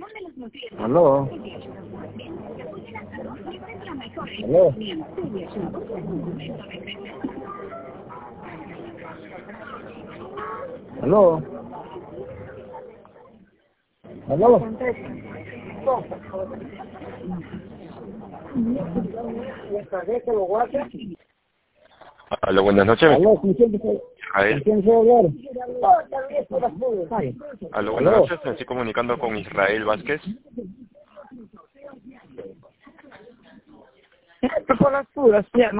Aló. Aló. Aló. Aló. Aló, buenas noches. Aló, ¿con quién deseo hablar? Aló, buenas noches. Me estoy comunicando con Israel Vázquez. Por las puras,